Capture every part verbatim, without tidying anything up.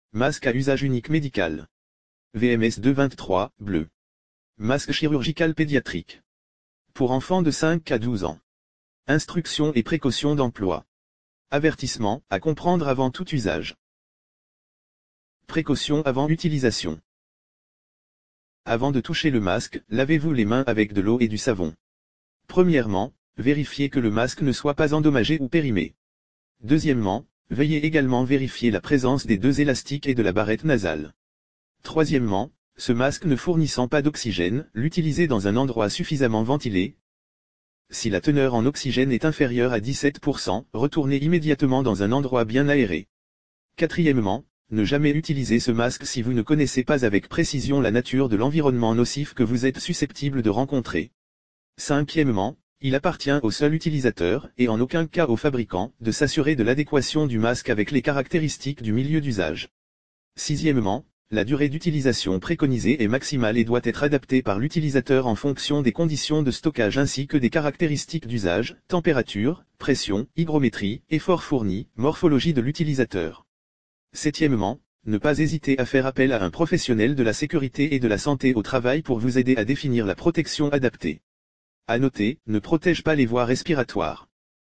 Masque à usage unique médical. V M S deux vingt-trois, bleu. Masque chirurgical pédiatrique. Pour enfants de cinq à douze ans. Instructions et précautions d'emploi. Avertissement, à comprendre avant tout usage. Précautions avant utilisation. Avant de toucher le masque, lavez-vous les mains avec de l'eau et du savon. Premièrement, vérifiez que le masque ne soit pas endommagé ou périmé. Deuxièmement, veuillez également vérifier la présence des deux élastiques et de la barrette nasale. Troisièmement, ce masque ne fournissant pas d'oxygène, l'utilisez dans un endroit suffisamment ventilé. Si la teneur en oxygène est inférieure à dix-sept pour cent, retournez immédiatement dans un endroit bien aéré. Quatrièmement, ne jamais utiliser ce masque si vous ne connaissez pas avec précision la nature de l'environnement nocif que vous êtes susceptible de rencontrer. Cinquièmement, il appartient au seul utilisateur, et en aucun cas au fabricant, de s'assurer de l'adéquation du masque avec les caractéristiques du milieu d'usage. Sixièmement, la durée d'utilisation préconisée est maximale et doit être adaptée par l'utilisateur en fonction des conditions de stockage ainsi que des caractéristiques d'usage, température, pression, hygrométrie, effort fourni, morphologie de l'utilisateur. Septièmement, ne pas hésiter à faire appel à un professionnel de la sécurité et de la santé au travail pour vous aider à définir la protection adaptée. À noter, ne protège pas les voies respiratoires.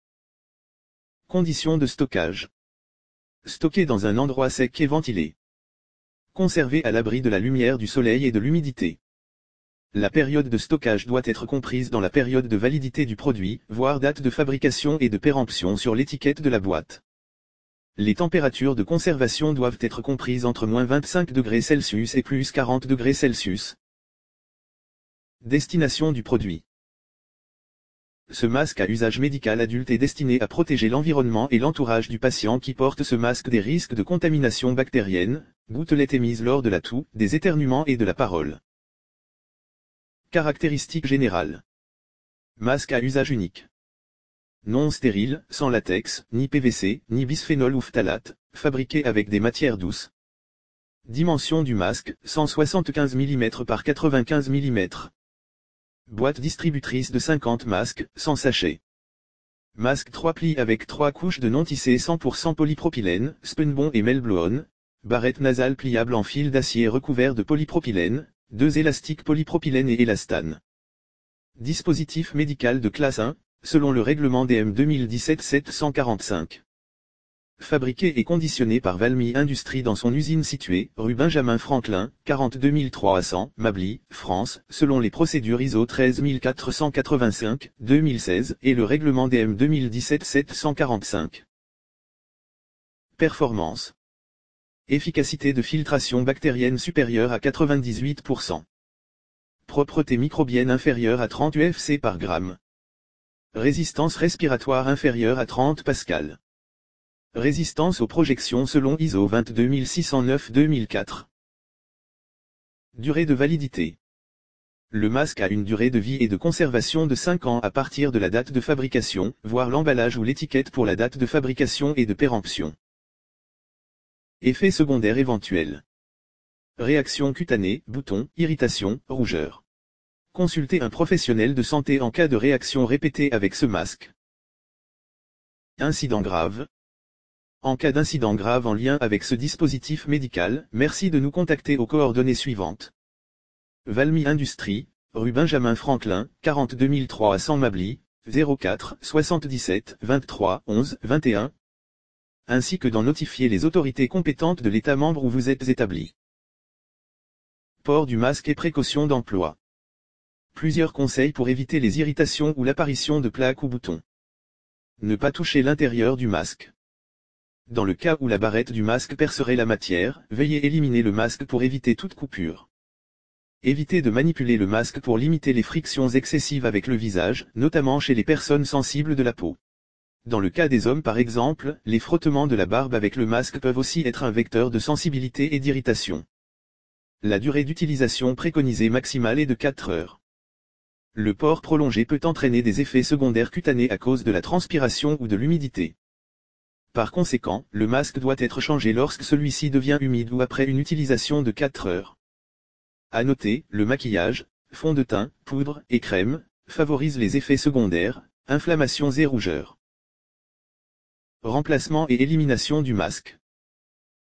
Conditions de stockage. Stocker dans un endroit sec et ventilé. Conserver à l'abri de la lumière du soleil et de l'humidité. La période de stockage doit être comprise dans la période de validité du produit, voire date de fabrication et de péremption sur l'étiquette de la boîte. Les températures de conservation doivent être comprises entre moins vingt-cinq degrés Celsius et plus quarante degrés Celsius. Destination du produit. Ce masque à usage médical adulte est destiné à protéger l'environnement et l'entourage du patient qui porte ce masque des risques de contamination bactérienne, gouttelettes émises lors de la toux, des éternuements et de la parole. Caractéristiques générales. Masque à usage unique. Non stérile, sans latex, ni P V C, ni bisphénol ou phtalate, fabriqué avec des matières douces. Dimension du masque, cent soixante-quinze millimètres par quatre-vingt-quinze millimètres. Boîte distributrice de cinquante masques, sans sachet. Masque trois plis avec trois couches de non tissé cent pour cent polypropylène, spunbond et melblown. Barrette nasale pliable en fil d'acier recouvert de polypropylène, deux élastiques polypropylène et élastane. Dispositif médical de classe un, selon le règlement D M deux mille dix-sept sept cent quarante-cinq. Fabriqué et conditionné par Valmy Industries dans son usine située, rue Benjamin Franklin, quarante-deux mille trois cents, Mably, France, selon les procédures I S O treize mille quatre cent quatre-vingt-cinq, deux mille seize, et le règlement D M deux mille dix-sept sept cent quarante-cinq. Performance. Efficacité de filtration bactérienne supérieure à quatre-vingt-dix-huit pour cent. Propreté microbienne inférieure à trente U F C par gramme. Résistance respiratoire inférieure à trente pascal. Résistance aux projections selon I S O vingt-deux mille six cent neuf deux mille quatre. Durée de validité. Le masque a une durée de vie et de conservation de cinq ans à partir de la date de fabrication, voire l'emballage ou l'étiquette pour la date de fabrication et de péremption. Effets secondaires éventuels. Réaction cutanée, boutons, irritation, rougeur. Consultez un professionnel de santé en cas de réaction répétée avec ce masque. Incident grave. En cas d'incident grave en lien avec ce dispositif médical, merci de nous contacter aux coordonnées suivantes. Valmy Industries, rue Benjamin Franklin, quarante-deux mille trois cents Mably, zéro quatre, soixante-dix-sept, vingt-trois, onze, vingt et un. Ainsi que d'en notifier les autorités compétentes de l'État membre où vous êtes établi. Port du masque et précautions d'emploi. Plusieurs conseils pour éviter les irritations ou l'apparition de plaques ou boutons. Ne pas toucher l'intérieur du masque. Dans le cas où la barrette du masque percerait la matière, veuillez éliminer le masque pour éviter toute coupure. Évitez de manipuler le masque pour limiter les frictions excessives avec le visage, notamment chez les personnes sensibles de la peau. Dans le cas des hommes par exemple, les frottements de la barbe avec le masque peuvent aussi être un vecteur de sensibilité et d'irritation. La durée d'utilisation préconisée maximale est de quatre heures. Le port prolongé peut entraîner des effets secondaires cutanés à cause de la transpiration ou de l'humidité. Par conséquent, le masque doit être changé lorsque celui-ci devient humide ou après une utilisation de quatre heures. À noter, le maquillage, fond de teint, poudre et crème, favorise les effets secondaires, inflammations et rougeurs. Remplacement et élimination du masque.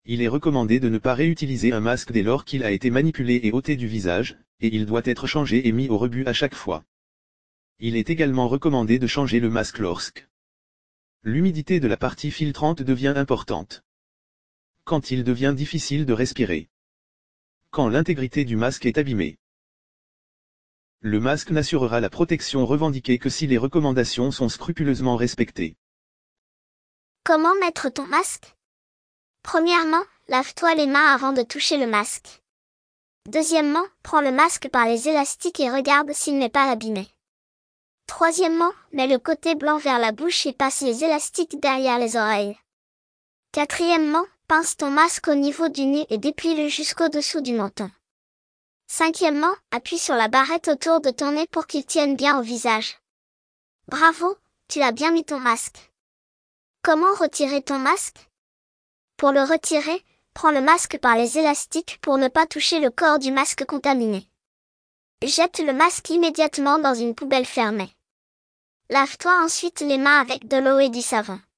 Il est recommandé de ne pas réutiliser un masque dès lors qu'il a été manipulé et ôté du visage, et il doit être changé et mis au rebut à chaque fois. Il est également recommandé de changer le masque lorsque l'humidité de la partie filtrante devient importante. Quand il devient difficile de respirer. Quand l'intégrité du masque est abîmée. Le masque n'assurera la protection revendiquée que si les recommandations sont scrupuleusement respectées. Comment mettre ton masque? Premièrement, lave-toi les mains avant de toucher le masque. Deuxièmement, prends le masque par les élastiques et regarde s'il n'est pas abîmé. Troisièmement, mets le côté blanc vers la bouche et passe les élastiques derrière les oreilles. Quatrièmement, pince ton masque au niveau du nez et déplie-le jusqu'au dessous du menton. Cinquièmement, appuie sur la barrette autour de ton nez pour qu'il tienne bien au visage. Bravo, tu as bien mis ton masque. Comment retirer ton masque? Pour le retirer, prends le masque par les élastiques pour ne pas toucher le corps du masque contaminé. Jette le masque immédiatement dans une poubelle fermée. Lave-toi ensuite les mains avec de l'eau et du savon.